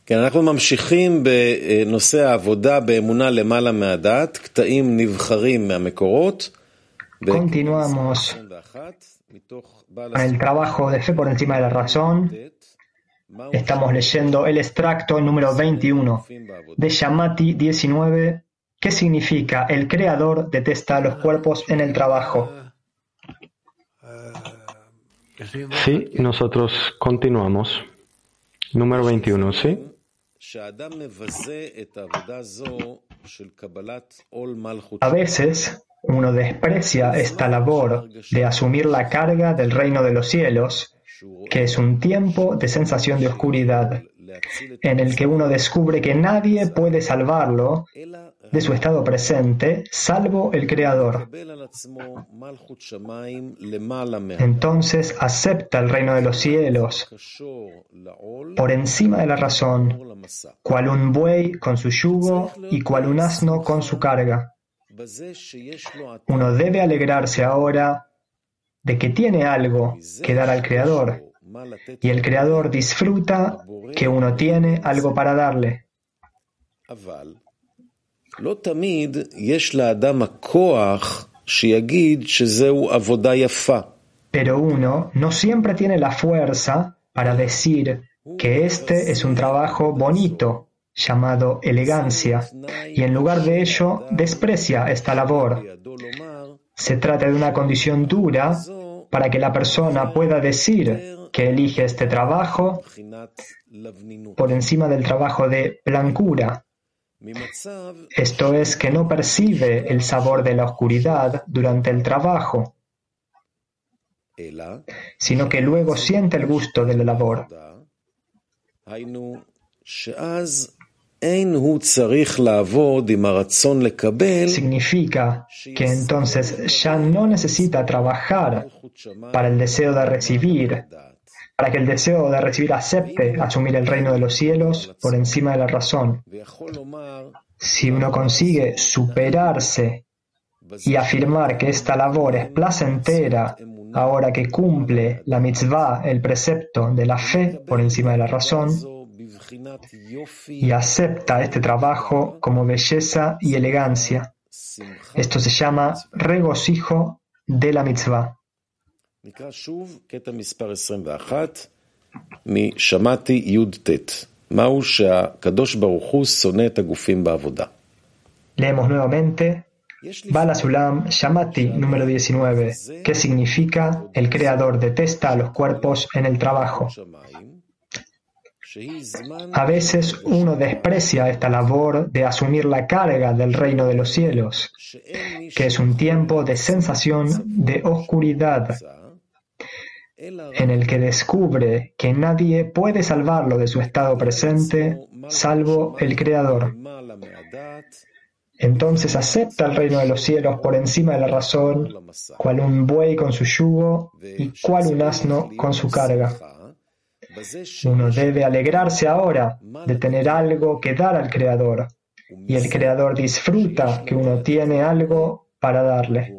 כן, אנחנו ממשיכים בנושא העבודה באמונה למעלה מהדעת, קטעים נבחרים מהמקורות. Continuamos con el trabajo de fe por encima de la razón. Estamos leyendo el extracto número 21 de Shammati 19. ¿Qué significa? El creador detesta los cuerpos en el trabajo. Sí, nosotros continuamos. Número 21, ¿sí? A veces uno desprecia esta labor de asumir la carga del reino de los cielos, que es un tiempo de sensación de oscuridad, en el que uno descubre que nadie puede salvarlo de su estado presente, salvo el Creador. Entonces acepta el reino de los cielos por encima de la razón, cual un buey con su yugo y cual un asno con su carga. Uno debe alegrarse ahora de que tiene algo que dar al Creador, y el Creador disfruta que uno tiene algo para darle. Pero uno no siempre tiene la fuerza para decir que este es un trabajo bonito, llamado elegancia, y en lugar de ello desprecia esta labor. Se trata de una condición dura para que la persona pueda decir que elige este trabajo por encima del trabajo de blancura. Esto es que no percibe el sabor de la oscuridad durante el trabajo, sino que luego siente el gusto de la labor. Significa que entonces ya no necesita trabajar para el deseo de recibir, para que el deseo de recibir acepte asumir el reino de los cielos por encima de la razón. Si uno consigue superarse y afirmar que esta labor es placentera ahora que cumple la mitzvah, el precepto de la fe por encima de la razón, y acepta este trabajo como belleza y elegancia, esto se llama regocijo de la mitzvah. Leemos nuevamente Bala Sulam, Shammati número 19, que significa el Creador detesta a los cuerpos en el trabajo. A veces uno desprecia esta labor de asumir la carga del reino de los cielos, que es un tiempo de sensación de oscuridad, en el que descubre que nadie puede salvarlo de su estado presente, salvo el Creador. Entonces acepta el reino de los cielos por encima de la razón, cual un buey con su yugo y cual un asno con su carga. Uno debe alegrarse ahora de tener algo que dar al Creador, y el Creador disfruta que uno tiene algo para darle.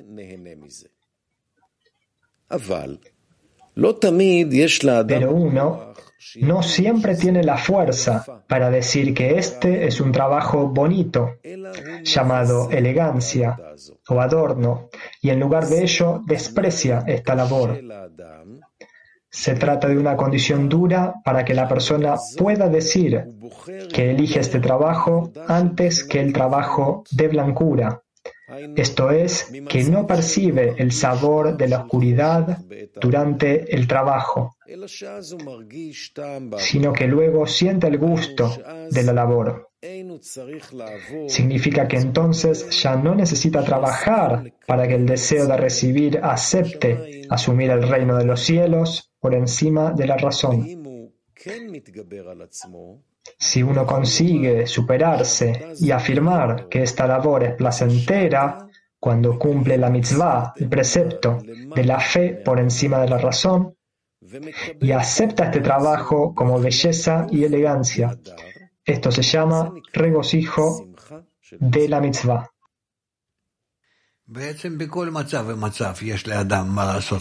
Pero uno no siempre tiene la fuerza para decir que este es un trabajo bonito, llamado elegancia o adorno, y en lugar de ello desprecia esta labor. Se trata de una condición dura para que la persona pueda decir que elige este trabajo antes que el trabajo de blancura. Esto es, que no percibe el sabor de la oscuridad durante el trabajo, sino que luego siente el gusto de la labor. Significa que entonces ya no necesita trabajar para que el deseo de recibir acepte asumir el reino de los cielos por encima de la razón. Si uno consigue superarse y afirmar que esta labor es placentera cuando cumple la mitzvah, el precepto de la fe por encima de la razón, y acepta este trabajo como belleza y elegancia, esto se llama regocijo de la mitzvah.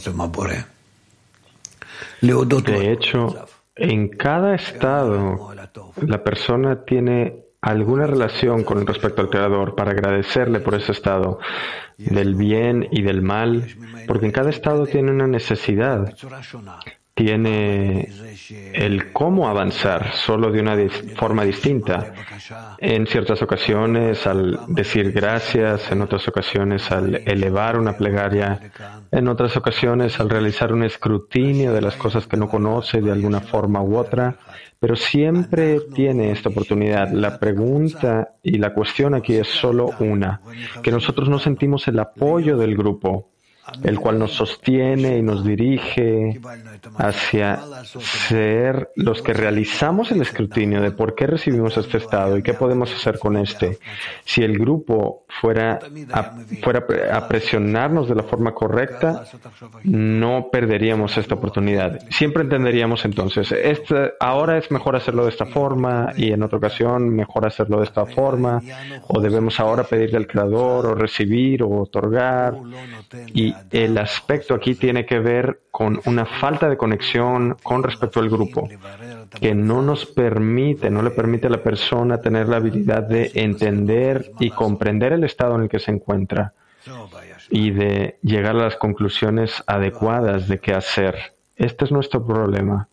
De hecho, en cada estado la persona tiene alguna relación con respecto al Creador para agradecerle por ese estado del bien y del mal, porque en cada estado tiene una necesidad, tiene el cómo avanzar, solo de una forma distinta. En ciertas ocasiones al decir gracias, en otras ocasiones al elevar una plegaria, en otras ocasiones al realizar un escrutinio de las cosas que no conoce de alguna forma u otra, pero siempre tiene esta oportunidad. La pregunta y la cuestión aquí es solo una, que nosotros no sentimos el apoyo del grupo, el cual nos sostiene y nos dirige hacia ser los que realizamos el escrutinio de por qué recibimos este estado y qué podemos hacer con este. Si el grupo fuera a presionarnos de la forma correcta, no perderíamos esta oportunidad. Siempre entenderíamos entonces, ahora es mejor hacerlo de esta forma y en otra ocasión mejor hacerlo de esta forma, o debemos ahora pedirle al Creador o recibir o otorgar. Y el aspecto aquí tiene que ver con una falta de conexión con respecto al grupo, que no le permite a la persona tener la habilidad de entender y comprender el estado en el que se encuentra y de llegar a las conclusiones adecuadas de qué hacer. Este es nuestro problema.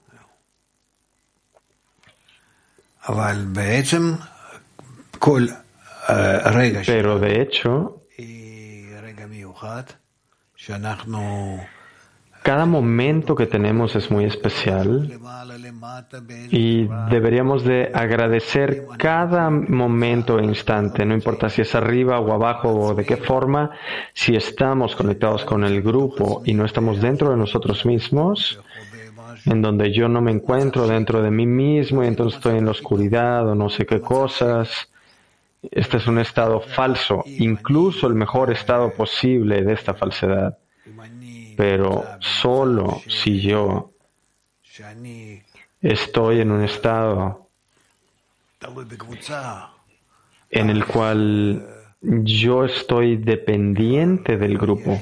Pero de hecho, cada momento que tenemos es muy especial y deberíamos de agradecer cada momento e instante, no importa si es arriba o abajo o de qué forma, si estamos conectados con el grupo y no estamos dentro de nosotros mismos, en donde yo no me encuentro dentro de mí mismo y entonces estoy en la oscuridad o no sé qué cosas. Este es un estado falso, incluso el mejor estado posible de esta falsedad. Pero solo si yo estoy en un estado en el cual yo estoy dependiente del grupo,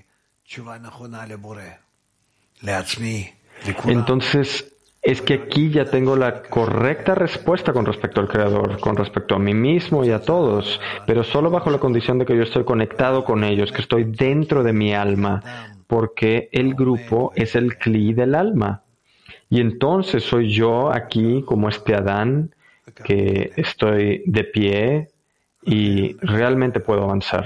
entonces es que aquí ya tengo la correcta respuesta con respecto al Creador, con respecto a mí mismo y a todos, pero solo bajo la condición de que yo estoy conectado con ellos, que estoy dentro de mi alma, porque el grupo es el cli del alma. Y entonces soy yo aquí como este Adán, que estoy de pie y realmente puedo avanzar.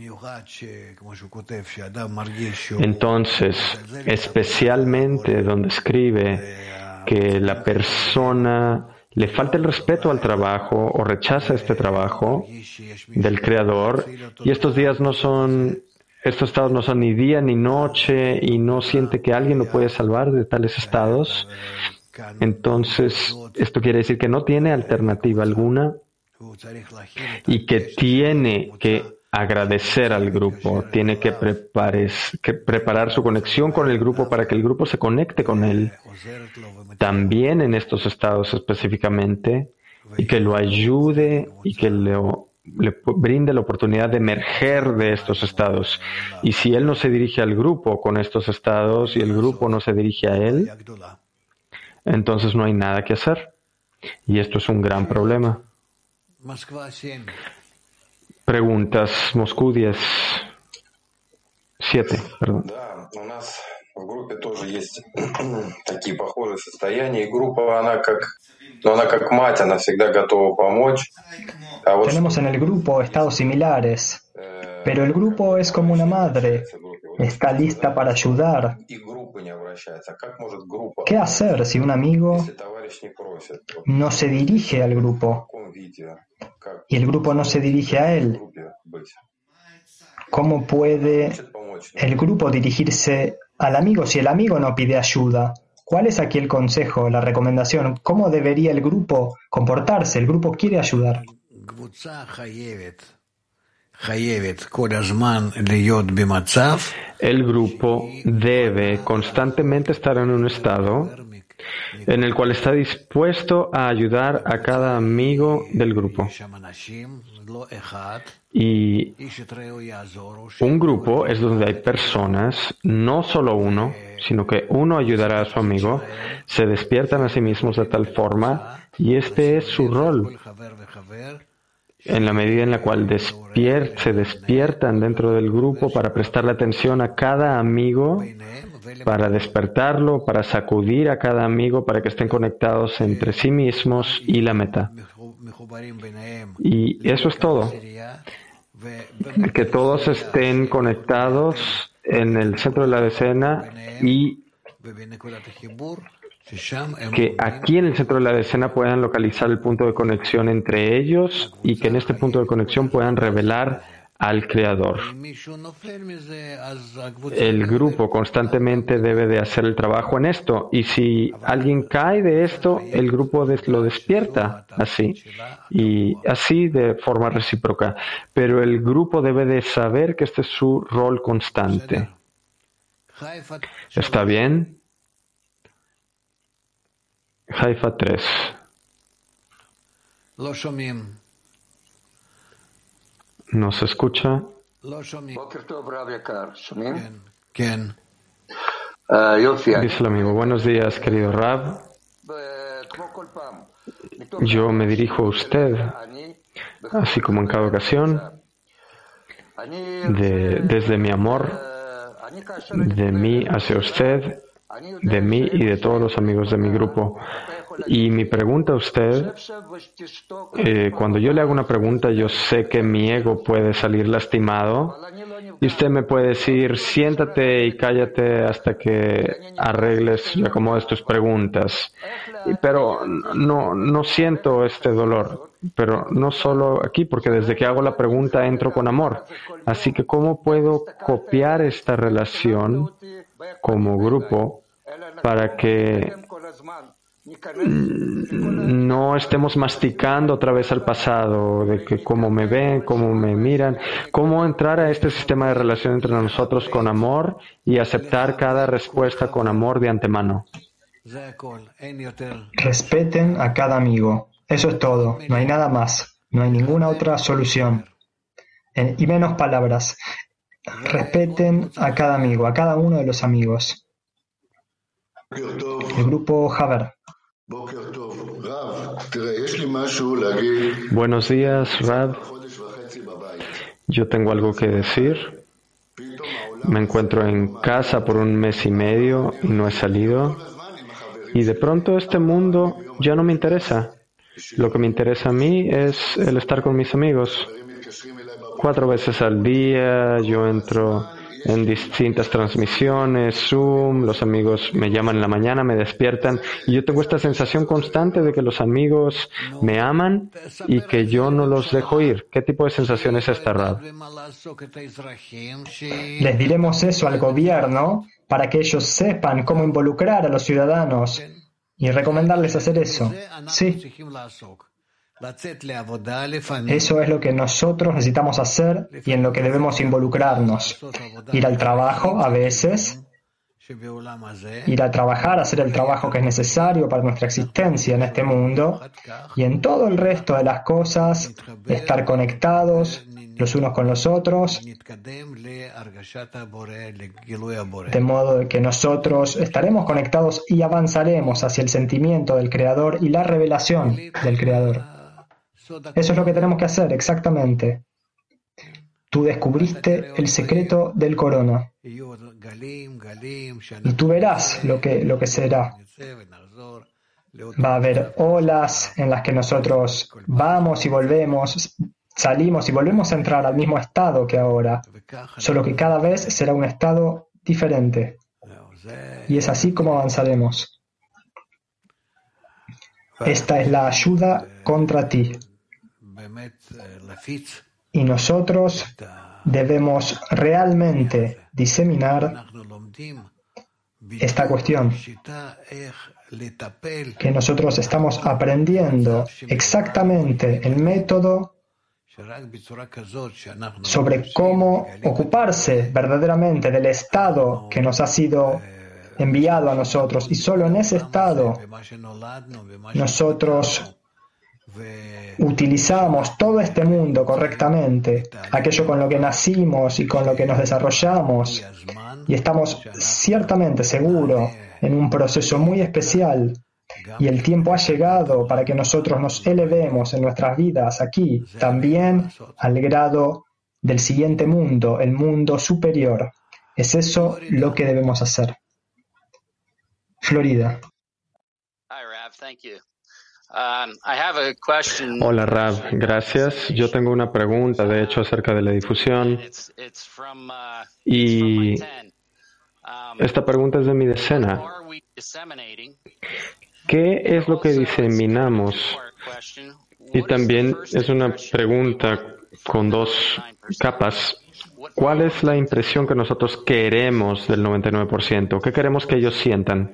Entonces, especialmente donde escribe que la persona le falta el respeto al trabajo o rechaza este trabajo del Creador, y estos estados no son ni día ni noche y no siente que alguien lo puede salvar de tales estados, entonces esto quiere decir que no tiene alternativa alguna y que tiene que agradecer al grupo, tiene que preparar su conexión con el grupo para que el grupo se conecte con él, también en estos estados específicamente, y que lo ayude y que le brinde la oportunidad de emerger de estos estados. Y si él no se dirige al grupo con estos estados y el grupo no se dirige a él, entonces no hay nada que hacer. Y esto es un gran problema. Preguntas, Moscú 10. 7, perdón. В группе тоже есть такие похожие состояния. И группа, она как мать, она всегда готова помочь. Tenemos en el grupo estados similares, pero el grupo es como una madre, está lista para ayudar. ¿Qué hacer si un amigo no se dirige al grupo y el grupo no se dirige a él? ¿Cómo puede el grupo dirigirse al amigo si el amigo no pide ayuda? ¿Cuál es aquí el consejo, la recomendación? ¿Cómo debería el grupo comportarse? El grupo quiere ayudar. El grupo debe constantemente estar en un estado en el cual está dispuesto a ayudar a cada amigo del grupo. Y un grupo es donde hay personas, no solo uno, sino que uno ayudará a su amigo, se despiertan a sí mismos de tal forma, y este es su rol. En la medida en la cual se despiertan dentro del grupo para prestarle atención a cada amigo, para despertarlo, para sacudir a cada amigo, para que estén conectados entre sí mismos y la meta. Y eso es todo. Que todos estén conectados en el centro de la decena y que aquí en el centro de la decena puedan localizar el punto de conexión entre ellos y que en este punto de conexión puedan revelar al Creador. El grupo constantemente debe de hacer el trabajo en esto, y si alguien cae de esto, el grupo lo despierta así, y así de forma recíproca. Pero el grupo debe de saber que este es su rol constante. ¿Está bien? Haifa 3. ¿No se escucha? Dice el amigo, buenos días, querido Rab. Yo me dirijo a usted, así como en cada ocasión, desde mi amor, de mí hacia usted, de mí y de todos los amigos de mi grupo. Y mi pregunta a usted, cuando yo le hago una pregunta, yo sé que mi ego puede salir lastimado, y usted me puede decir, siéntate y cállate hasta que arregles y acomodes tus preguntas. Pero no siento este dolor, pero no solo aquí, porque desde que hago la pregunta entro con amor. Así que, ¿cómo puedo copiar esta relación como grupo para que no estemos masticando otra vez al pasado, de que cómo me ven, cómo me miran, cómo entrar a este sistema de relación entre nosotros con amor y aceptar cada respuesta con amor de antemano? Respeten a cada amigo. Eso es todo. No hay nada más. No hay ninguna otra solución. Y menos palabras. Respeten a cada amigo, a cada uno de los amigos. El grupo Haber. Buenos días, Rab. Yo tengo algo que decir. Me encuentro en casa por 1 mes y medio y no he salido. Y de pronto este mundo ya no me interesa. Lo que me interesa a mí es el estar con mis amigos. 4 veces al día yo entro en distintas transmisiones, Zoom, los amigos me llaman en la mañana, me despiertan, y yo tengo esta sensación constante de que los amigos me aman y que yo no los dejo ir. ¿Qué tipo de sensación es esta, Rab? Les diremos eso al gobierno para que ellos sepan cómo involucrar a los ciudadanos y recomendarles hacer eso. Sí. Eso es lo que nosotros necesitamos hacer y en lo que debemos involucrarnos. Ir al trabajo a veces, ir a trabajar, hacer el trabajo que es necesario para nuestra existencia en este mundo, y en todo el resto de las cosas, estar conectados los unos con los otros, de modo que nosotros estaremos conectados y avanzaremos hacia el sentimiento del Creador y la revelación del Creador. Eso es lo que tenemos que hacer, exactamente. Tú descubriste el secreto del corona. Y tú verás lo que será. Va a haber olas en las que nosotros vamos y volvemos, salimos y volvemos a entrar al mismo estado que ahora, solo que cada vez será un estado diferente. Y es así como avanzaremos. Esta es la ayuda contra ti. Y nosotros debemos realmente diseminar esta cuestión, que nosotros estamos aprendiendo exactamente el método sobre cómo ocuparse verdaderamente del estado que nos ha sido enviado a nosotros, y solo en ese estado nosotros utilizamos todo este mundo correctamente, aquello con lo que nacimos y con lo que nos desarrollamos, y estamos ciertamente seguros en un proceso muy especial, y el tiempo ha llegado para que nosotros nos elevemos en nuestras vidas aquí, también al grado del siguiente mundo, el mundo superior. Es eso lo que debemos hacer. Florida. Hola Rav, gracias. Yo tengo una pregunta, de hecho, acerca de la difusión. Y esta pregunta es de mi decena. ¿Qué es lo que diseminamos? Y también es una pregunta con dos capas. ¿Cuál es la impresión que nosotros queremos del 99%? ¿Qué queremos que ellos sientan?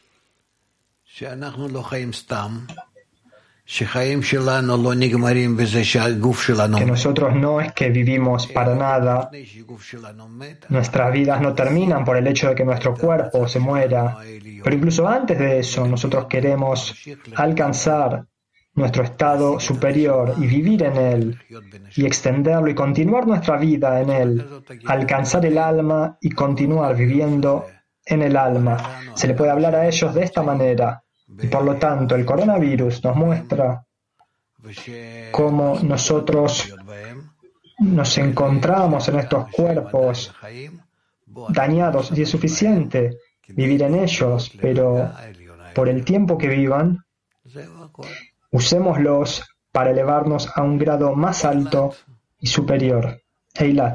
Que nosotros no es que vivimos para nada, nuestras vidas no terminan por el hecho de que nuestro cuerpo se muera, pero incluso antes de eso nosotros queremos alcanzar nuestro estado superior y vivir en él, y extenderlo y continuar nuestra vida en él, alcanzar el alma y continuar viviendo en el alma. Se le puede hablar a ellos de esta manera, y por lo tanto el coronavirus nos muestra cómo nosotros nos encontramos en estos cuerpos dañados, y es suficiente vivir en ellos, pero por el tiempo que vivan, usémoslos para elevarnos a un grado más alto y superior. Eilat.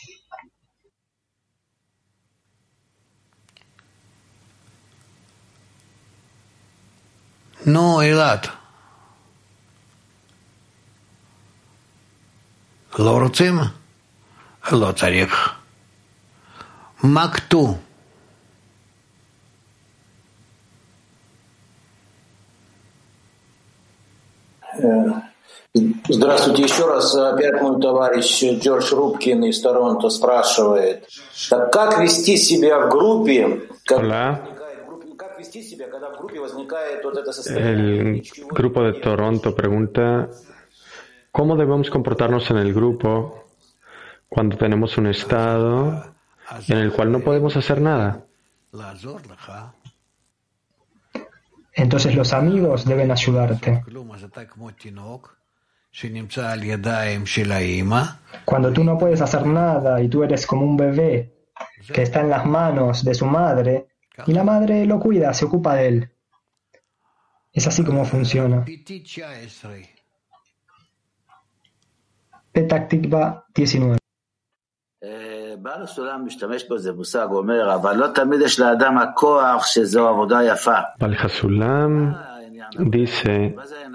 No, Eilat. לא רוצים? לא צריך. מה כתוב? Здравствуйте еще раз. Опять мой товарищ Джордж Рубкин из Торонто спрашивает, так как вести себя в группе, как вести себя, когда в группе возникает вот это состояние? El grupo de Toronto pregunta, ¿cómo debemos comportarnos en el grupo cuando tenemos un estado en el cual no podemos hacer nada? Entonces los amigos deben ayudarte. Cuando tú no puedes hacer nada y tú eres como un bebé que está en las manos de su madre y la madre lo cuida, se ocupa de él. Es así como funciona. Petah Tikva 19. בעל הסולם משתמש בזה מושג, הוא אומר, אבל לא תמיד יש לאדם הכוח שזו עבודה יפה. Bal Hasulam dice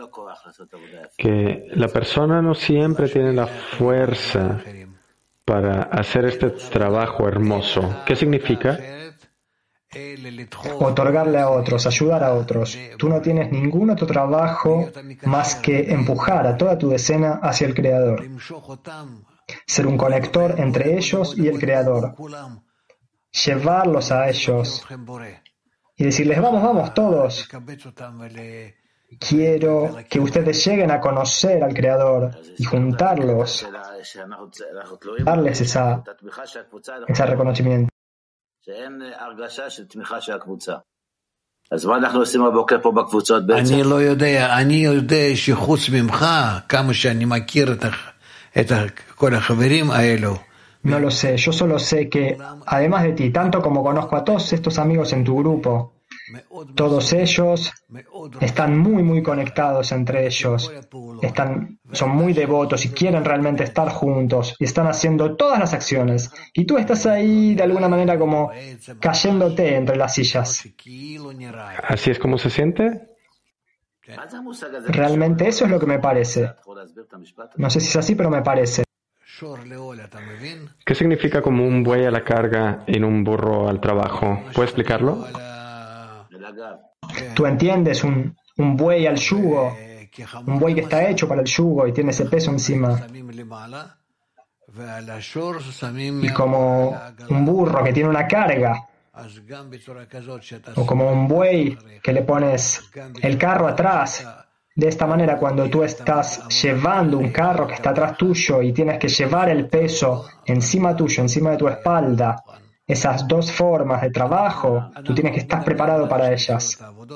que la persona no siempre tiene la fuerza para hacer este trabajo hermoso. ¿Qué significa? Otorgarle a otros, ayudar a otros. Tú no tienes ningún otro trabajo más que empujar a toda tu decena hacia el Creador. Ser un conector entre ellos y el Creador. Llevarlos a ellos y decirles, vamos, vamos todos. Quiero que ustedes lleguen a conocer al Creador y juntarlos, darles ese reconocimiento. אני לא יודע, אני יודע שחוץ ממך, כמה שאני מכיר את כל החברים האלו. No lo sé, yo solo sé que, además de ti, tanto como conozco a todos estos amigos en tu grupo, todos ellos están muy, muy conectados entre ellos, son muy devotos y quieren realmente estar juntos y están haciendo todas las acciones. Y tú estás ahí de alguna manera como cayéndote entre las sillas. ¿Así es como se siente? Realmente eso es lo que me parece. No sé si es así, pero me parece. ¿Qué significa como un buey a la carga y un burro al trabajo? ¿Puede explicarlo? ¿Tú entiendes? Un buey al yugo, un buey que está hecho para el yugo y tiene ese peso encima. Y como un burro que tiene una carga o como un buey que le pones el carro atrás. De esta manera, cuando tú estás llevando un carro que está atrás tuyo y tienes que llevar el peso encima tuyo, encima de tu espalda, esas dos formas de trabajo, tú tienes que estar preparado para ellas.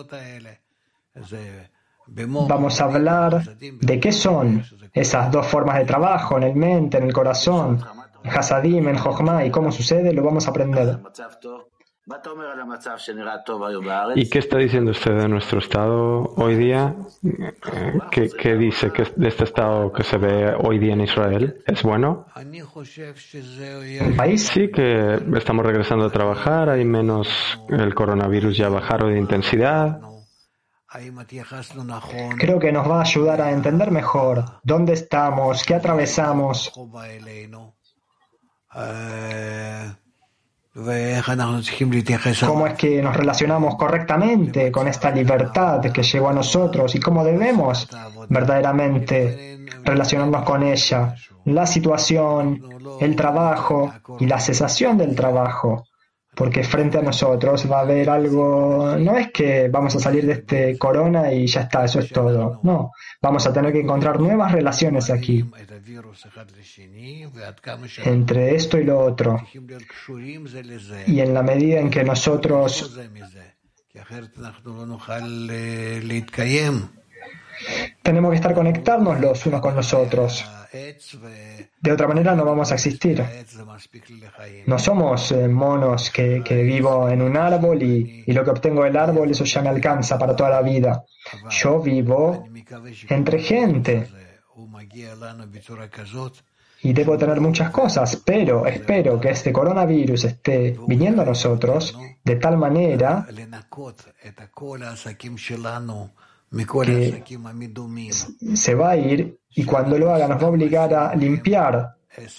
Vamos a hablar de qué son esas dos formas de trabajo en el mente, en el corazón, en Hasadim, en Jochma, y cómo sucede, lo vamos a aprender. ¿Y qué está diciendo usted de nuestro estado hoy día? ¿Qué dice de este estado que se ve hoy día en Israel? ¿Es bueno? ¿El país? Sí, que estamos regresando a trabajar, hay menos, el coronavirus ya bajaron de intensidad. Creo que nos va a ayudar a entender mejor dónde estamos, qué atravesamos. Cómo es que nos relacionamos correctamente con esta libertad que llegó a nosotros y cómo debemos verdaderamente relacionarnos con ella. La situación, el trabajo y la cesación del trabajo. Porque frente a nosotros va a haber algo, no es que vamos a salir de este corona y ya está, eso es todo. No, vamos a tener que encontrar nuevas relaciones aquí, entre esto y lo otro. Y en la medida en que nosotros tenemos que estar conectados los unos con los otros. De otra manera no vamos a existir. No somos monos que vivo en un árbol y lo que obtengo del árbol, eso ya me alcanza para toda la vida. Yo vivo entre gente y debo tener muchas cosas, pero espero que este coronavirus esté viniendo a nosotros de tal manera que se va a ir y cuando lo haga nos va a obligar a limpiar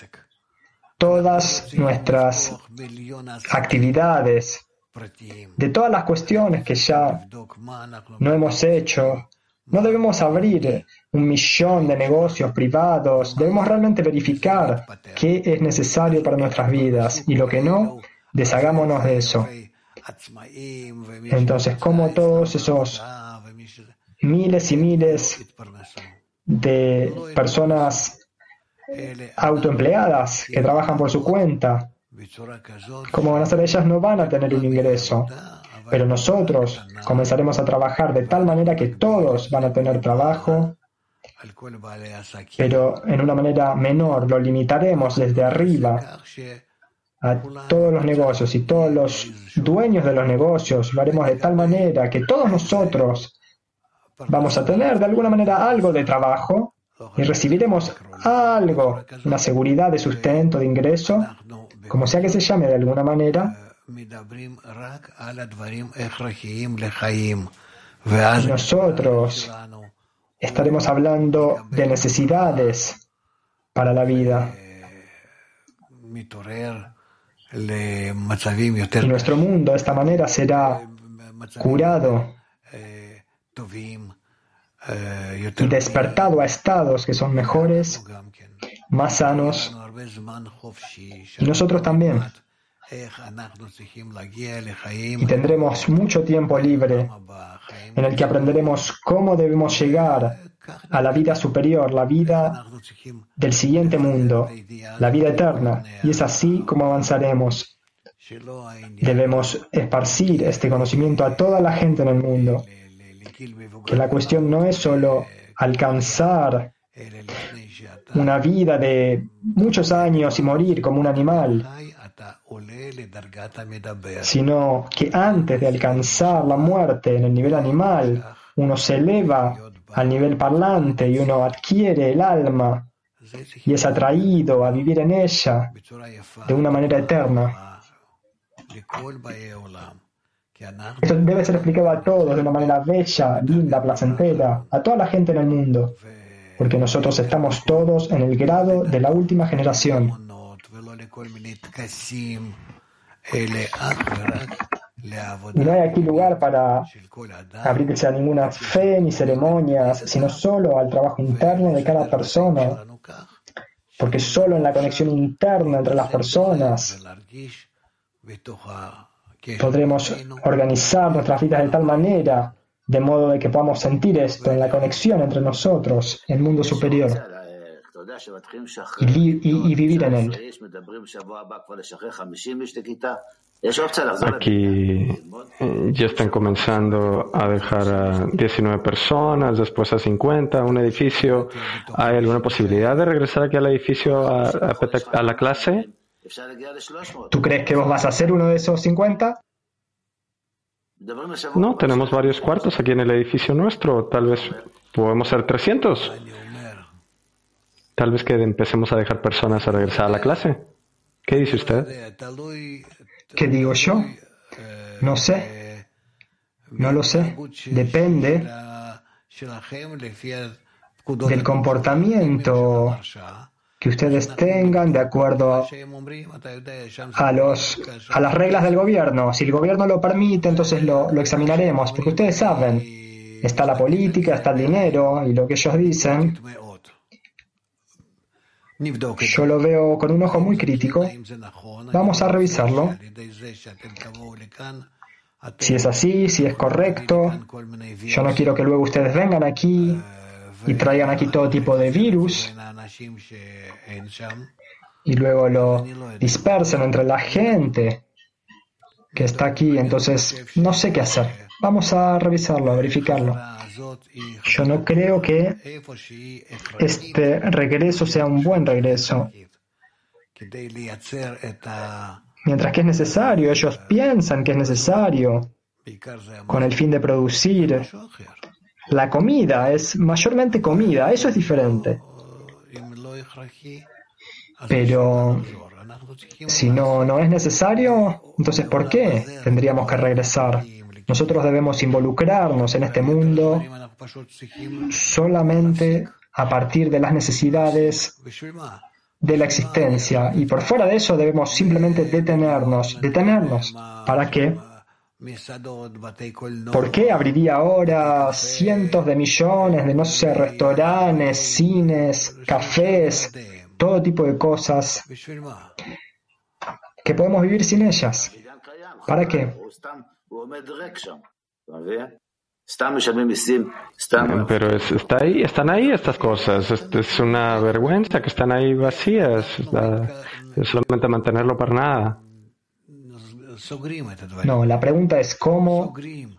todas nuestras actividades, de todas las cuestiones que ya no hemos hecho. No debemos abrir 1.000.000 de negocios privados, debemos realmente verificar qué es necesario para nuestras vidas y lo que no, deshagámonos de eso. Entonces, como todos esos miles y miles de personas autoempleadas que trabajan por su cuenta, como van a ser ellas, no van a tener un ingreso. Pero nosotros comenzaremos a trabajar de tal manera que todos van a tener trabajo, pero en una manera menor. Lo limitaremos desde arriba a todos los negocios y todos los dueños de los negocios. Lo haremos de tal manera que todos nosotros vamos a tener de alguna manera algo de trabajo y recibiremos algo, una seguridad de sustento, de ingreso, como sea que se llame de alguna manera. Y nosotros estaremos hablando de necesidades para la vida. Y nuestro mundo de esta manera será curado y despertado a estados que son mejores, más sanos, y nosotros también. Y tendremos mucho tiempo libre en el que aprenderemos cómo debemos llegar a la vida superior, la vida del siguiente mundo, la vida eterna. Y es así como avanzaremos. Debemos esparcir este conocimiento a toda la gente en el mundo. Que la cuestión no es solo alcanzar una vida de muchos años y morir como un animal, sino que antes de alcanzar la muerte en el nivel animal, uno se eleva al nivel parlante y uno adquiere el alma y es atraído a vivir en ella de una manera eterna. Esto debe ser explicado a todos de una manera bella, linda, placentera, a toda la gente en el mundo, porque nosotros estamos todos en el grado de la última generación. Y no hay aquí lugar para abrirse a ninguna fe ni ceremonias, sino solo al trabajo interno de cada persona, porque solo en la conexión interna entre las personas podremos organizar nuestras vidas de tal manera, de modo de que podamos sentir esto en la conexión entre nosotros, el mundo superior, y vivir en él. Aquí ya están comenzando a dejar a 19 personas, después a 50, un edificio. ¿Hay alguna posibilidad de regresar aquí al edificio a la clase? ¿Tú crees que vos vas a ser uno de esos 50? No, tenemos varios cuartos aquí en el edificio nuestro. Tal vez podemos ser 300. Tal vez que empecemos a dejar personas a regresar a la clase. ¿Qué dice usted? ¿Qué digo yo? No sé. No lo sé. Depende del comportamiento que ustedes tengan de acuerdo a las reglas del gobierno. Si el gobierno lo permite, entonces lo examinaremos, porque ustedes saben, está la política, está el dinero, y lo que ellos dicen, yo lo veo con un ojo muy crítico. Vamos a revisarlo. Si es así, si es correcto. Yo no quiero que luego ustedes vengan aquí y traigan aquí todo tipo de virus y luego lo dispersen entre la gente que está aquí. Entonces, no sé qué hacer. Vamos a revisarlo, a verificarlo. Yo no creo que este regreso sea un buen regreso. Mientras que es necesario, ellos piensan que es necesario con el fin de producir. La comida es mayormente comida, eso es diferente. Pero si no es necesario, entonces ¿por qué tendríamos que regresar? Nosotros debemos involucrarnos en este mundo solamente a partir de las necesidades de la existencia, y por fuera de eso debemos simplemente detenernos. ¿Para qué? ¿Por qué abriría ahora cientos de millones de, no sé, restaurantes, cines, cafés, todo tipo de cosas que podemos vivir sin ellas? ¿Para qué? Pero están ahí estas cosas. Es una vergüenza que están ahí vacías. Es solamente mantenerlo para nada. No, la pregunta es cómo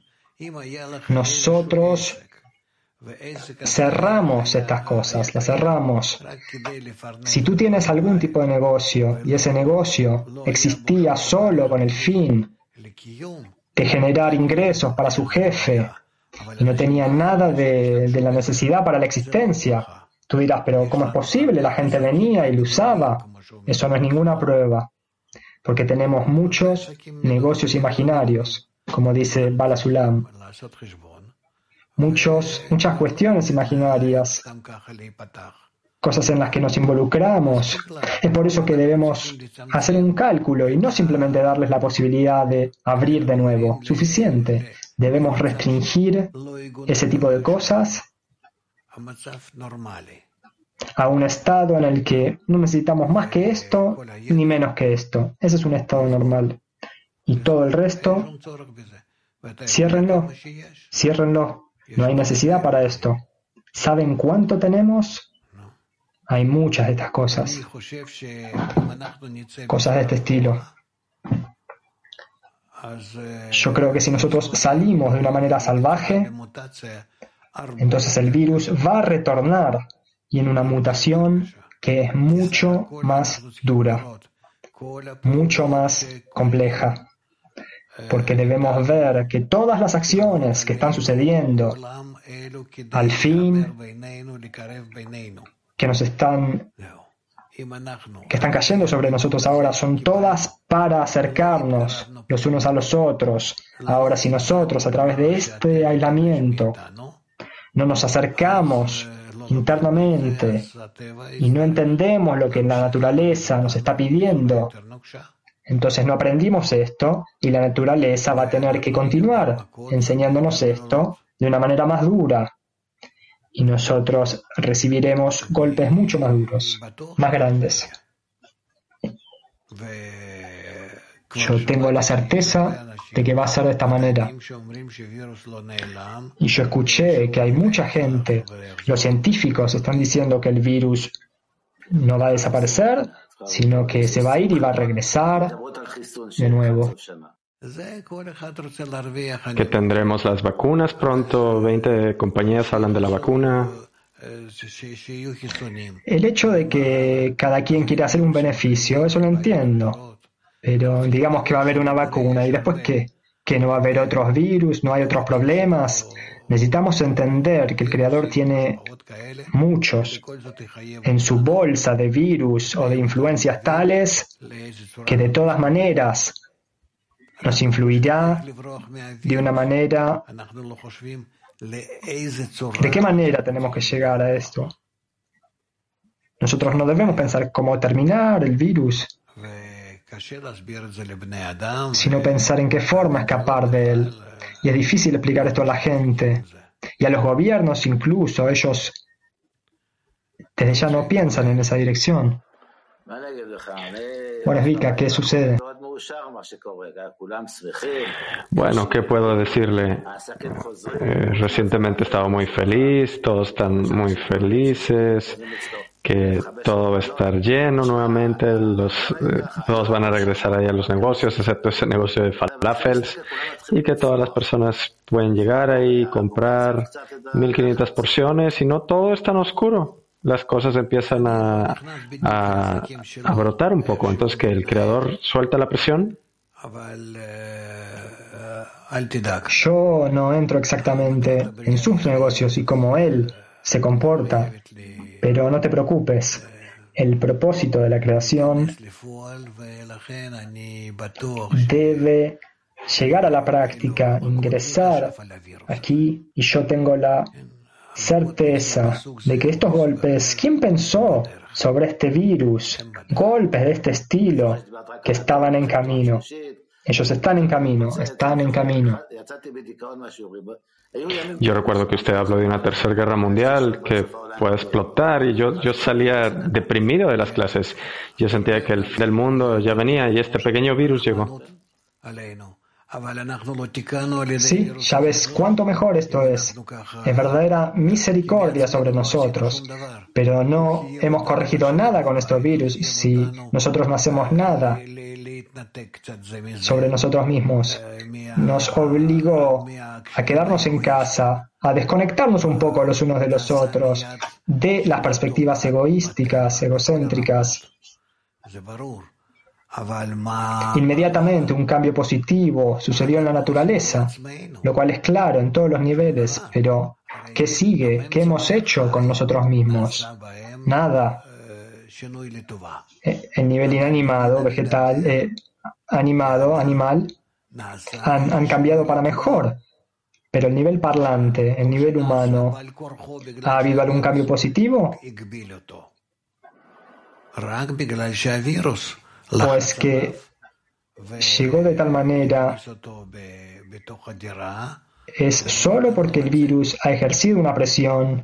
nosotros cerramos estas cosas, las cerramos. Si tú tienes algún tipo de negocio y ese negocio existía solo con el fin de generar ingresos para su jefe y no tenía nada de la necesidad para la existencia, tú dirás, pero ¿cómo es posible? La gente venía y lo usaba. Eso no es ninguna prueba, porque tenemos muchos negocios imaginarios, como dice Bala Sulam. Muchas cuestiones imaginarias, cosas en las que nos involucramos. Es por eso que debemos hacer un cálculo y no simplemente darles la posibilidad de abrir de nuevo. Suficiente. Debemos restringir ese tipo de cosas a un estado en el que no necesitamos más que esto ni menos que esto. Ese es un estado normal. Y todo el resto, ciérrenlo. No hay necesidad para esto. ¿Saben cuánto tenemos? Hay muchas de estas cosas. Cosas de este estilo. Yo creo que si nosotros salimos de una manera salvaje, entonces el virus va a retornar y en una mutación que es mucho más dura, mucho más compleja. Porque debemos ver que todas las acciones que están sucediendo al fin, que están cayendo sobre nosotros ahora, son todas para acercarnos los unos a los otros. Ahora, si nosotros a través de este aislamiento no nos acercamos internamente y no entendemos lo que la naturaleza nos está pidiendo, entonces no aprendimos esto y la naturaleza va a tener que continuar enseñándonos esto de una manera más dura. Y nosotros recibiremos golpes mucho más duros, más grandes. Yo tengo la certeza de que va a ser de esta manera. Y yo escuché que hay mucha gente, los científicos están diciendo que el virus no va a desaparecer, sino que se va a ir y va a regresar de nuevo. Que tendremos las vacunas pronto, 20 compañías hablan de la vacuna. El hecho de que cada quien quiera hacer un beneficio, eso lo entiendo. Pero digamos que va a haber una vacuna y después ¿qué? Que no va a haber otros virus, no hay otros problemas. Necesitamos entender que el Creador tiene muchos en su bolsa de virus o de influencias tales que de todas maneras nos influirá de una manera. ¿De qué manera tenemos que llegar a esto? Nosotros no debemos pensar cómo terminar el virus, sino pensar en qué forma escapar de él. Y es difícil explicar esto a la gente. Y a los gobiernos incluso, ellos desde ya no piensan en esa dirección. Bueno, Vika, ¿qué sucede? Bueno, ¿qué puedo decirle? Recientemente he estado muy feliz, todos están muy felices, que todo va a estar lleno nuevamente, todos van a regresar ahí a los negocios, excepto ese negocio de falafels, y que todas las personas pueden llegar ahí y comprar 1.500 porciones y no todo es tan oscuro. Las cosas empiezan a brotar un poco. Entonces, que el Creador suelta la presión. Yo no entro exactamente en sus negocios y cómo él se comporta, pero no te preocupes. El propósito de la creación debe llegar a la práctica, ingresar aquí, y yo tengo la certeza de que estos golpes, ¿quién pensó sobre este virus? Golpes de este estilo que estaban en camino. Ellos están en camino, están en camino. Yo recuerdo que usted habló de una tercera guerra mundial que puede explotar y yo salía deprimido de las clases. Yo sentía que el fin del mundo ya venía y este pequeño virus llegó. Sí, ya ves cuánto mejor esto es. Es verdadera misericordia sobre nosotros, pero no hemos corregido nada con estos virus si nosotros no hacemos nada sobre nosotros mismos. Nos obligó a quedarnos en casa, a desconectarnos un poco los unos de los otros, de las perspectivas egoísticas, egocéntricas. Inmediatamente un cambio positivo sucedió en la naturaleza, lo cual es claro en todos los niveles, pero ¿qué sigue? ¿Qué hemos hecho con nosotros mismos? Nada. El nivel inanimado, vegetal, animal, han cambiado para mejor, pero el nivel parlante, el nivel humano, ¿ha habido algún cambio positivo? Pues que llegó de tal manera es solo porque el virus ha ejercido una presión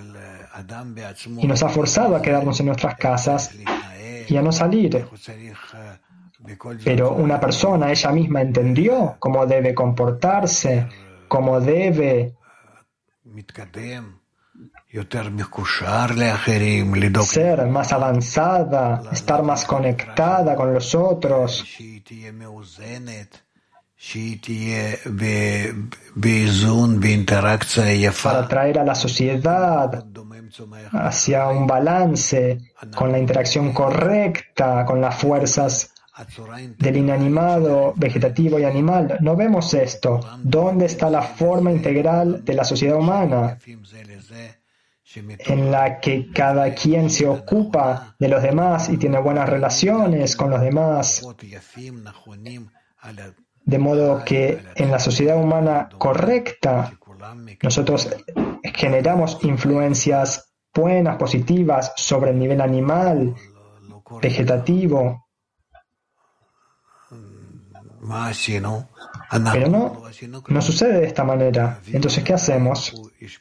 y nos ha forzado a quedarnos en nuestras casas y a no salir. Pero una persona, ella misma entendió cómo debe comportarse, cómo debe ser más avanzada, estar más conectada con los otros, para traer a la sociedad hacia un balance, con la interacción correcta, con las fuerzas del inanimado, vegetativo y animal. No vemos esto. ¿Dónde está la forma integral de la sociedad humana, en la que cada quien se ocupa de los demás y tiene buenas relaciones con los demás? De modo que en la sociedad humana correcta nosotros generamos influencias buenas, positivas sobre el nivel animal, vegetativo. Pero no sucede de esta manera. Entonces, ¿qué hacemos?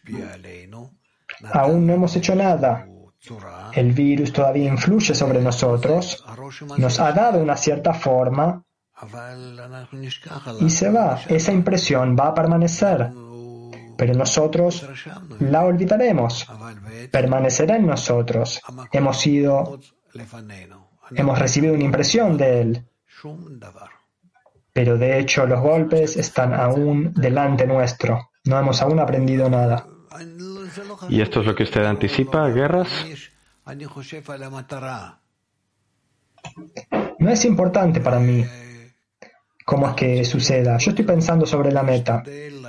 Aún no hemos hecho nada. El virus todavía influye sobre nosotros, nos ha dado una cierta forma, y se va. Esa impresión va a permanecer, pero nosotros la olvidaremos. Permanecerá en nosotros. Hemos recibido una impresión de él, pero de hecho los golpes están aún delante nuestro. No hemos aún aprendido nada. ¿Y esto es lo que usted anticipa? ¿Guerras? No es importante para mí cómo es que suceda. Yo estoy pensando sobre la meta.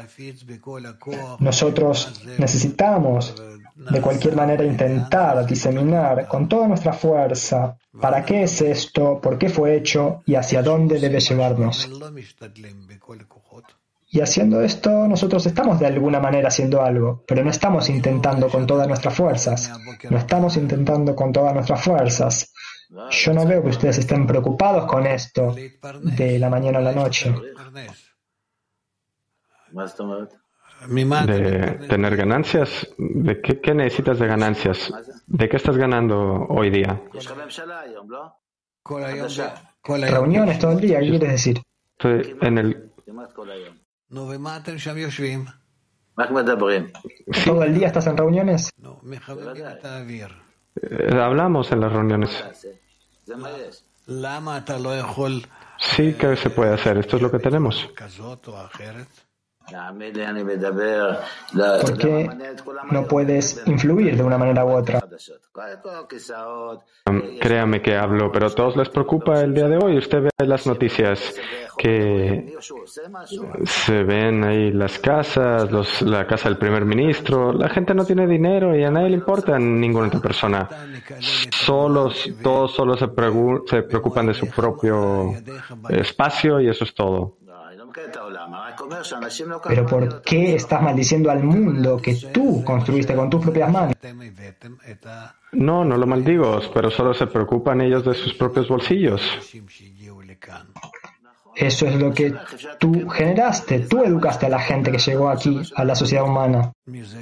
Nosotros necesitamos de cualquier manera intentar diseminar con toda nuestra fuerza para qué es esto, por qué fue hecho y hacia dónde debe llevarnos. Y haciendo esto, nosotros estamos de alguna manera haciendo algo, pero no estamos intentando con todas nuestras fuerzas. No estamos intentando con todas nuestras fuerzas. Yo no veo que ustedes estén preocupados con esto de la mañana a la noche. ¿De tener ganancias? ¿De qué necesitas de ganancias? ¿De qué estás ganando hoy día? Reuniones todo el día, ¿qué quieres decir? Estoy en el... ¿Todo el día estás en reuniones? Hablamos en las reuniones. Sí que se puede hacer. Esto es lo que tenemos. ¿Por qué no puedes influir de una manera u otra? Créame que hablo, pero a todos les preocupa el día de hoy. Usted ve las noticias que se ven ahí las casas, la casa del primer ministro. La gente no tiene dinero y a nadie le importa ninguna otra persona. Todos solo se preocupan de su propio espacio y eso es todo. Pero ¿por qué estás maldiciendo al mundo que tú construiste con tus propias manos? No lo maldigo, pero solo se preocupan ellos de sus propios bolsillos. Eso es lo que tú generaste. Tú educaste a la gente que llegó aquí, a la sociedad humana.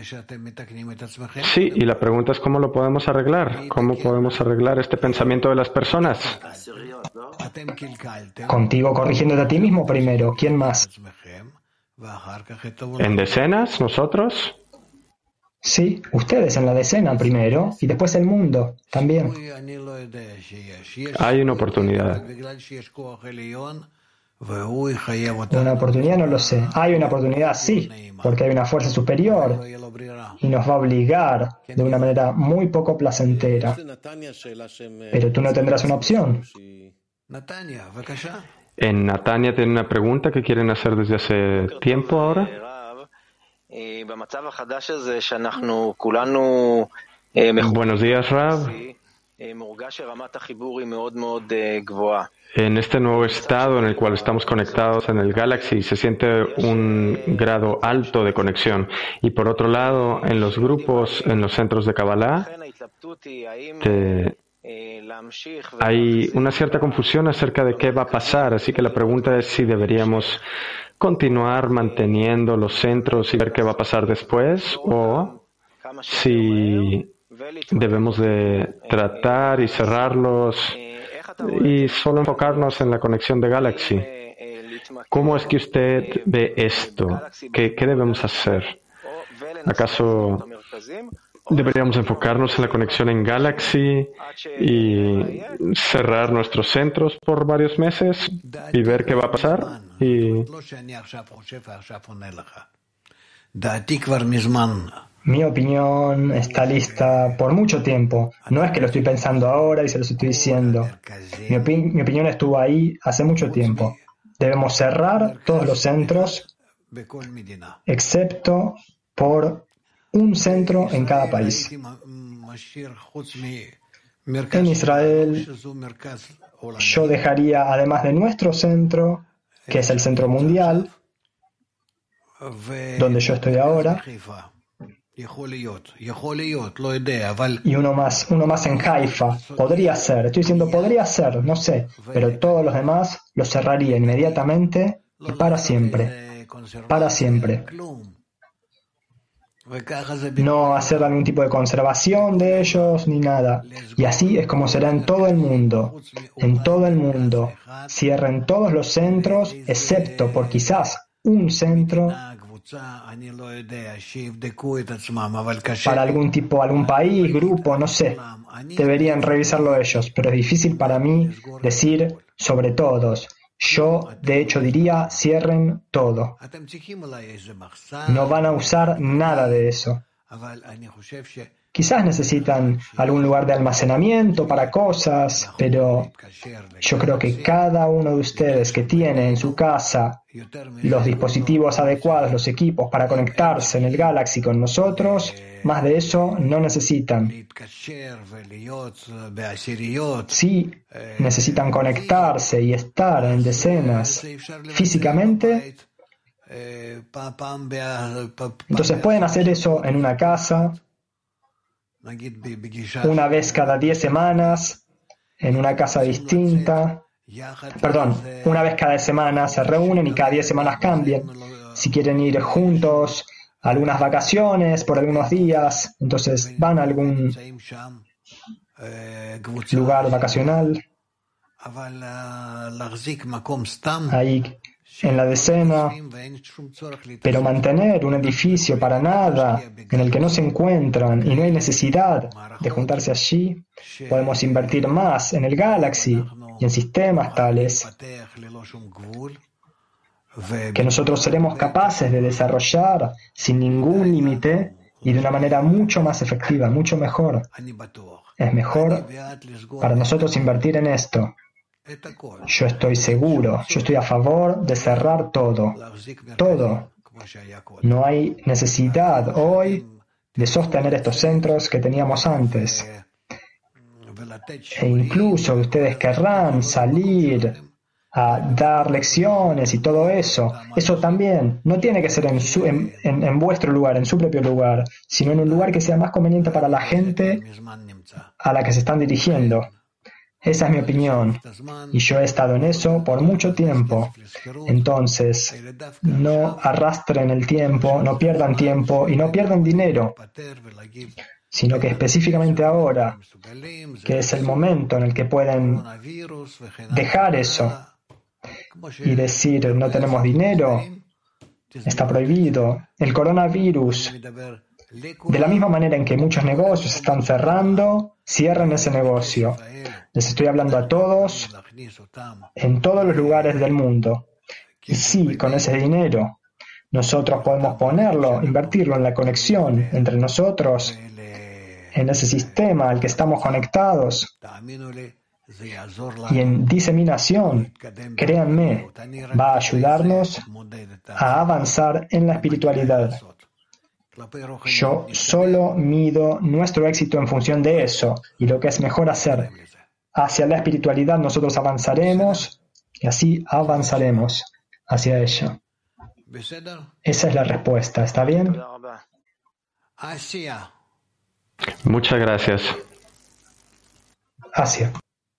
Sí, y la pregunta es cómo lo podemos arreglar. ¿Cómo podemos arreglar este pensamiento de las personas? Contigo corrigiéndote a ti mismo primero. ¿Quién más? ¿En decenas? ¿Nosotros? Sí, ustedes en la decena primero y después el mundo también. Hay una oportunidad. Una oportunidad no lo sé. Hay una oportunidad, sí, porque hay una fuerza superior y nos va a obligar de una manera muy poco placentera. Pero tú no tendrás una opción. En Natania tiene una pregunta que quieren hacer desde hace tiempo ahora. Buenos días, Rav. En este nuevo estado en el cual estamos conectados en el Galaxy se siente un grado alto de conexión. Y por otro lado, en los grupos, en los centros de Kabbalah, hay una cierta confusión acerca de qué va a pasar. Así que la pregunta es si deberíamos continuar manteniendo los centros y ver qué va a pasar después, o si debemos de tratar y cerrarlos y solo enfocarnos en la conexión de Galaxy. ¿Cómo es que usted ve esto? ¿Qué debemos hacer? ¿Acaso deberíamos enfocarnos en la conexión en Galaxy y cerrar nuestros centros por varios meses y ver qué va a pasar? Mi opinión está lista por mucho tiempo. No es que lo estoy pensando ahora y se los estoy diciendo. Mi opinión estuvo ahí hace mucho tiempo. Debemos cerrar todos los centros, excepto por un centro en cada país. En Israel, yo dejaría, además de nuestro centro, que es el centro mundial, donde yo estoy ahora, y uno más en Haifa. Podría ser, estoy diciendo podría ser, no sé, pero todos los demás los cerraría inmediatamente y para siempre. Para siempre. no hacer algún tipo de conservación de ellos ni nada. Y así es como será en todo el mundo. En todo el mundo. Cierren todos los centros, excepto por quizás un centro para algún país, grupo, no sé. Deberían revisarlo ellos, pero es difícil para mí decir sobre todos. Yo, de hecho, diría, cierren todo. No van a usar nada de eso. Quizás necesitan algún lugar de almacenamiento para cosas, pero yo creo que cada uno de ustedes que tiene en su casa los dispositivos adecuados, los equipos para conectarse en el Galaxy con nosotros, más de eso no necesitan. Sí, necesitan conectarse y estar en decenas físicamente. Entonces pueden hacer eso en una casa, una vez cada 10 semanas, en una casa distinta. Una vez cada semana se reúnen y cada 10 semanas cambian. Si quieren ir juntos a algunas vacaciones por algunos días, entonces van a algún lugar vacacional. Ahí en la decena, pero mantener un edificio para nada en el que no se encuentran y no hay necesidad de juntarse allí, podemos invertir más en el Galaxy y en sistemas tales que nosotros seremos capaces de desarrollar sin ningún límite y de una manera mucho más efectiva, mucho mejor. Es mejor para nosotros invertir en esto. Yo estoy seguro, yo estoy a favor de cerrar todo. Todo. No hay necesidad hoy de sostener estos centros que teníamos antes. E incluso ustedes querrán salir a dar lecciones y todo eso. Eso también no tiene que ser en vuestro lugar, en su propio lugar, sino en un lugar que sea más conveniente para la gente a la que se están dirigiendo. Esa es mi opinión, y yo he estado en eso por mucho tiempo. Entonces, no arrastren el tiempo, no pierdan tiempo y no pierdan dinero, sino que específicamente ahora, que es el momento en el que pueden dejar eso y decir, no tenemos dinero, está prohibido. El coronavirus, de la misma manera en que muchos negocios están cerrando, cierren ese negocio. Les estoy hablando a todos, en todos los lugares del mundo. Y sí, con ese dinero, nosotros podemos ponerlo, invertirlo en la conexión entre nosotros, en ese sistema al que estamos conectados, y en diseminación. Créanme, va a ayudarnos a avanzar en la espiritualidad. Yo solo mido nuestro éxito en función de eso y lo que es mejor hacer. Hacia la espiritualidad nosotros avanzaremos y así avanzaremos hacia ella. Esa es la respuesta, ¿está bien? Muchas gracias. Asia.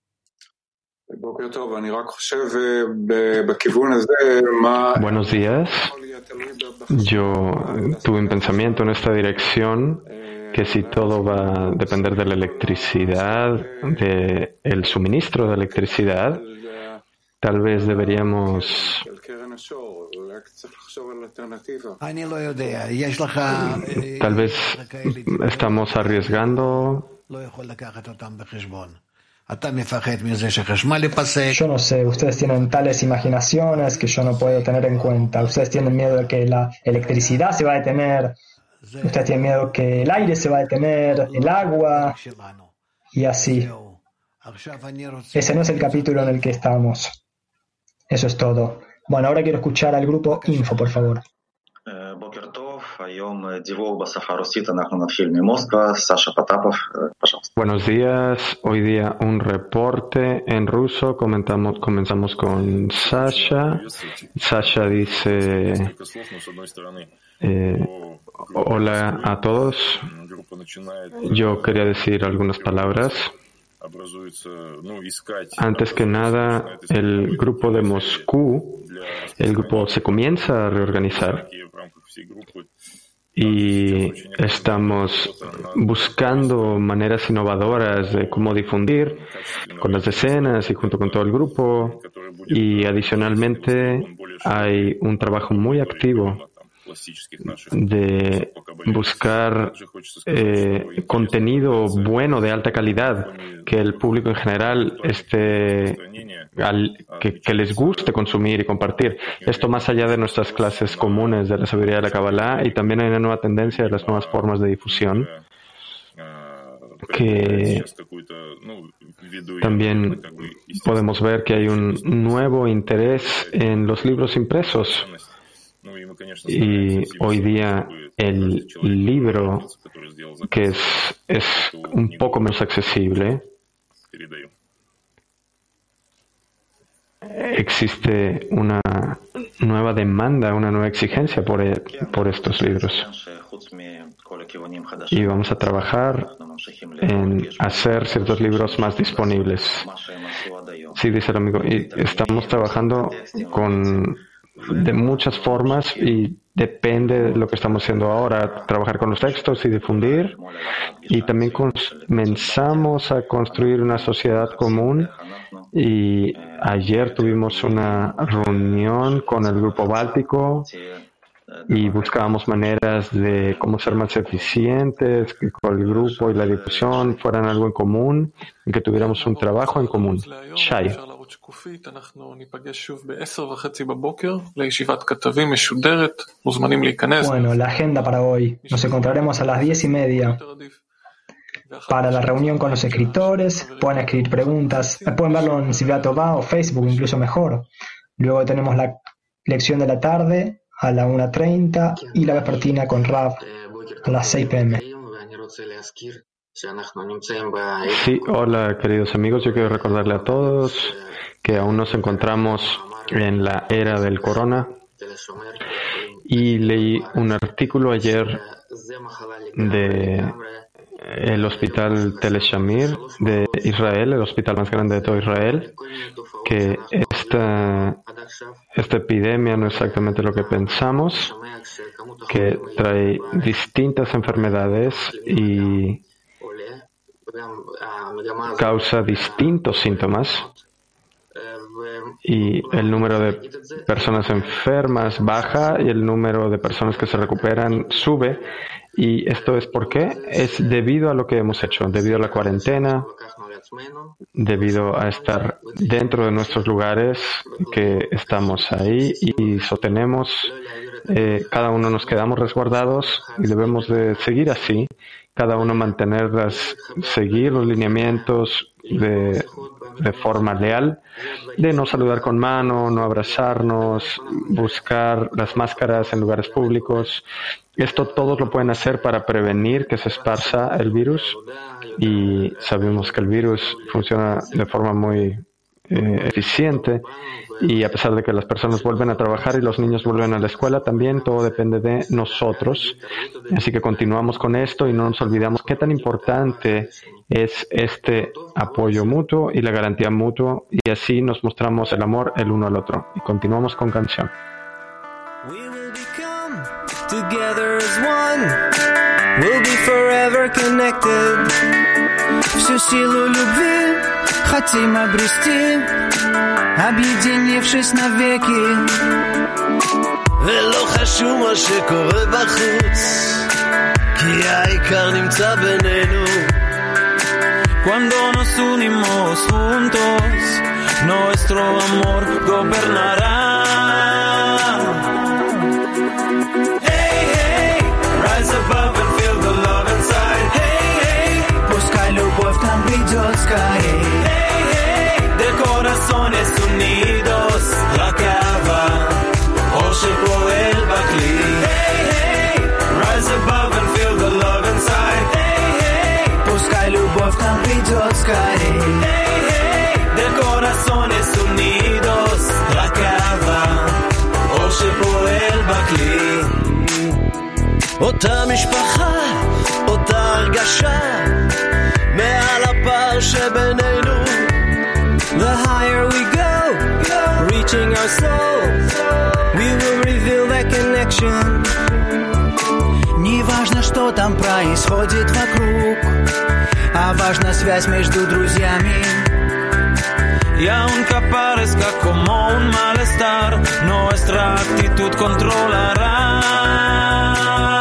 Buenos días. Yo tuve un pensamiento en esta dirección, que si todo va a depender de la electricidad, del suministro de electricidad, tal vez deberíamos tal vez estamos arriesgando. Yo no sé, ustedes tienen tales imaginaciones que yo no puedo tener en cuenta. Ustedes tienen miedo de que la electricidad se va a detener, ustedes tienen miedo que el aire se va a detener, el agua, y así. Ese no es el capítulo en el que estamos. Eso es todo. Bueno, ahora quiero escuchar al grupo Info, por favor. Buenos días. Hoy día un reporte en ruso. Comenzamos con Sasha. Sasha dice: hola a todos. Yo quería decir algunas palabras. Antes que nada, el grupo de Moscú, el grupo se comienza a reorganizar y estamos buscando maneras innovadoras de cómo difundir con las decenas y junto con todo el grupo. Y adicionalmente hay un trabajo muy activo de buscar contenido bueno de alta calidad, que el público en general que les guste consumir y compartir. Esto más allá de nuestras clases comunes de la sabiduría de la Kabbalah, y también hay una nueva tendencia de las nuevas formas de difusión que también podemos ver que hay un nuevo interés en los libros impresos. Y hoy día el libro, que es un poco menos accesible, existe una nueva demanda, una nueva exigencia por estos libros. Y vamos a trabajar en hacer ciertos libros más disponibles. Sí, dice el amigo, y estamos trabajando de muchas formas y depende de lo que estamos haciendo ahora, trabajar con los textos y difundir. Y también comenzamos a construir una sociedad común. Y ayer tuvimos una reunión con el Grupo Báltico y buscábamos maneras de cómo ser más eficientes, que con el grupo y la difusión fueran algo en común y que tuviéramos un trabajo en común. Shai. Bueno, la agenda para hoy. Nos encontraremos a las 10:30 para la reunión con los escritores. Pueden escribir preguntas, pueden verlo en Sivá Tová o Facebook, incluso mejor. Luego tenemos la lección de la tarde a la 1:30 y la vespertina con Rav a las 6 p.m. Sí, hola queridos amigos, yo quiero recordarle a todos que aún nos encontramos en la era del corona y leí un artículo ayer de el hospital Tel Shamir de Israel, el hospital más grande de todo Israel, que esta epidemia no es exactamente lo que pensamos, que trae distintas enfermedades y causa distintos síntomas, y el número de personas enfermas baja y el número de personas que se recuperan sube. Y esto es porque es debido a lo que hemos hecho, debido a la cuarentena, debido a estar dentro de nuestros lugares, que estamos ahí y sostenemos, cada uno nos quedamos resguardados y debemos de seguir así, cada uno seguir los lineamientos de forma leal, de no saludar con mano, no abrazarnos, buscar las máscaras en lugares públicos. Esto todos lo pueden hacer para prevenir que se esparza el virus, y sabemos que el virus funciona de forma muy eficiente, y a pesar de que las personas vuelven a trabajar y los niños vuelven a la escuela, también todo depende de nosotros. Así que continuamos con esto y no nos olvidamos qué tan importante es este apoyo mutuo y la garantía mutua, y así nos mostramos el amor el uno al otro. Y continuamos con canción. Together as one, we'll be forever connected. Всю силу любви хотим обрести, объединившись навеки. ולא חשוב מה שקורה בחוץ, כי העיקר נמצא בינינו. Cuando nos unimos juntos, nuestro amor gobernará. Rise above and feel the love inside. Hey, hey, пускай любовь там придет скорей. Hey, hey, de corazones unidos, la cava, או שפועל בכלי. Hey, hey, rise above and feel the love inside. Hey, hey, пускай любовь там придет скорей. Hey, hey, de corazones unidos, la cava, או שפועל בכלי. אותה משפחה, אותה הרגשה, מעל הפער שבינינו. The higher we go, reaching our soul, we will reveal that connection. происходит вокруг, а важна связь между друзьями. Y aunque parezca como un malestar, nuestra actitud controlará.